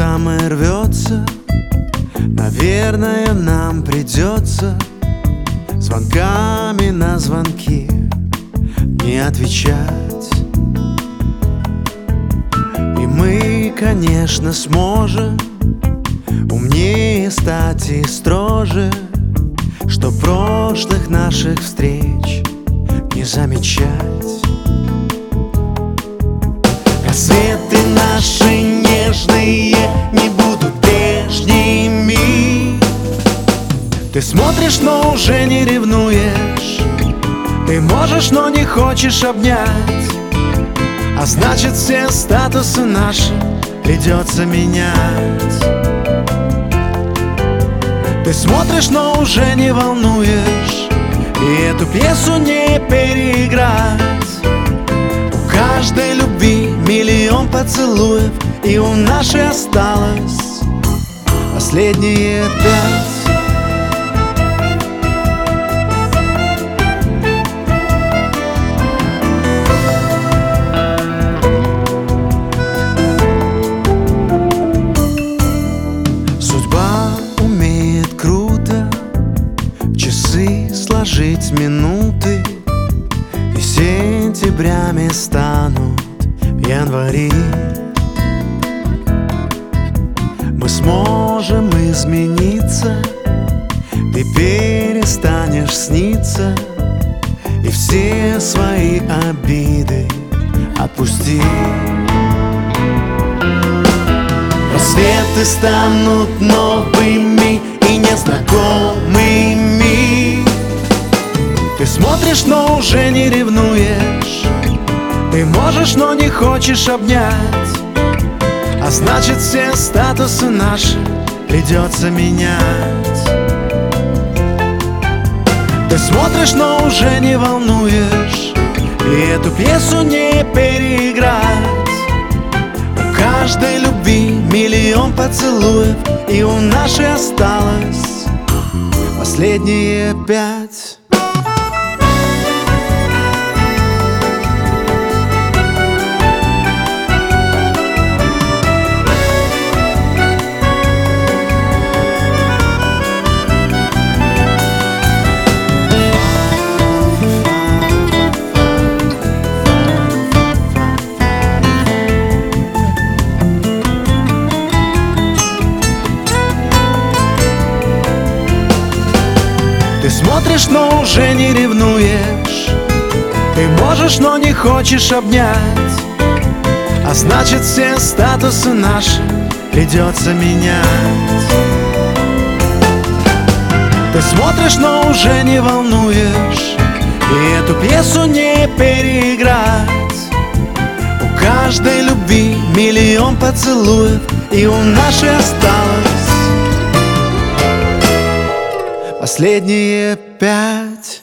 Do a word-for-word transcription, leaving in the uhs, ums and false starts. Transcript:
самое рвется. Наверное, нам придется звонками на звонки не отвечать. И мы, конечно, сможем умнее стать и строже, что прошлых наших встреч не замечать. Рассветы наши нежные не будут прежними. Ты смотришь, но уже не ревнуешь. Ты можешь, но не хочешь обнять. А значит, все статусы наши придется менять. Ты смотришь, но уже не волнуешь. И эту пьесу не переиграть. У каждой любви миллион поцелуев, и у нашей осталось последние пять. Судьба умеет круто в часы сложить минуты, и сентябрями станут в январе. Мы сможем измениться, ты перестанешь сниться, и все свои обиды отпусти. Рассветы станут новыми и незнакомыми. Ты смотришь, но уже не ревнуешь. Ты можешь, но не хочешь обнять. А значит, все статусы наши придется менять. Ты смотришь, но уже не волнуешь. И эту пьесу не переиграть. У каждой любви миллион поцелуев, и у нашей осталось последние пять. Ты смотришь, но уже не ревнуешь. Ты можешь, но не хочешь обнять. А значит, все статусы наши придется менять. Ты смотришь, но уже не волнуешь. И эту пьесу не переиграть. У каждой любви миллион поцелуев, и у нашей осталось последние пять.